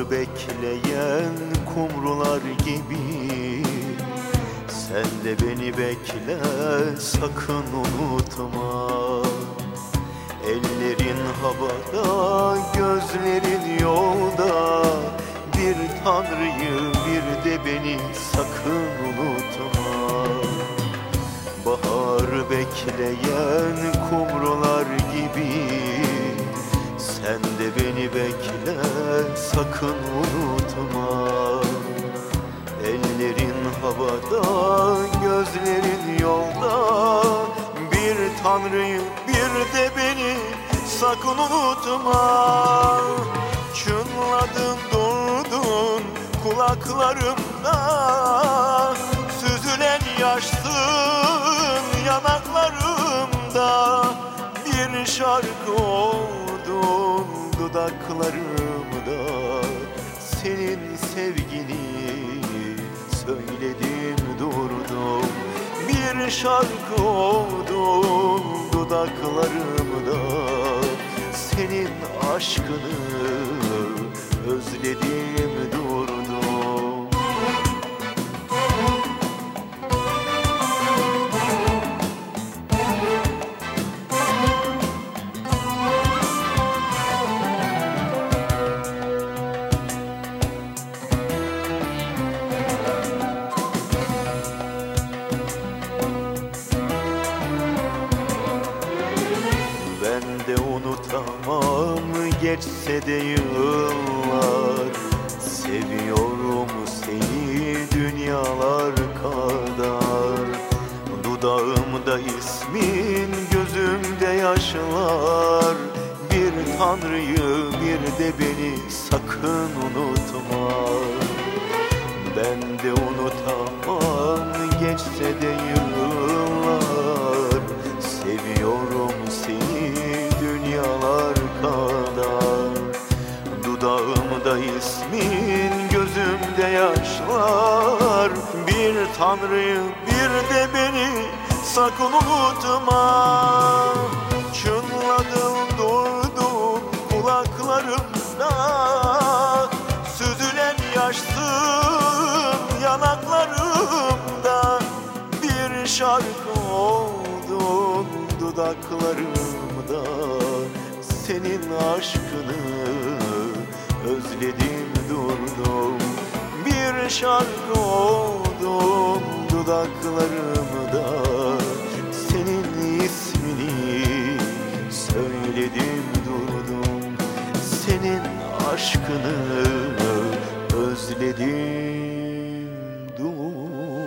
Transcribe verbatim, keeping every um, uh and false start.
bekleyen kumrular gibi sen de beni bekle, sakın unutma. Ellerin havada, gözlerin yolda, bir Tanrı'yı bir de beni sakın unutma. Bahar bekleyen kumrular gibi sen de beni bekle, sakın unutma. Ellerin havada, gözlerin yolda, bir Tanrı'yı bir de beni sakın unutma. Çınladın durdun kulaklarımda, süzülen yaşsın yanaklarımda, bir şarkı oldun dudaklarımda. Senin sevgini söyledim durdum, bir şarkı oldun dudaklarımda. Senin aşkını özledim durdum. Ben de unutamam, geçse de yıllar. Seviyorum seni dünyalar kadar. Dudağımda ismin, gözümde yaşlar. Bir Tanrı'yı bir de beni sakın unutma. Ben de unutamam, geçse de yıllar. Seviyorum seni dünyalar kadar. Dudağımda ismin, gözümde yaşlar. Bir Tanrı'yı bir de beni sakın unutma. Çınladın durdun kulaklarımda, süzülen yaşsın yanaklarımda, bir şarkı oldun dudaklarımda. Senin aşkını özledim durdum, bir şarkı oldun dudaklarımda. Senin ismini söyledim durdum, senin aşkını özledim durdum.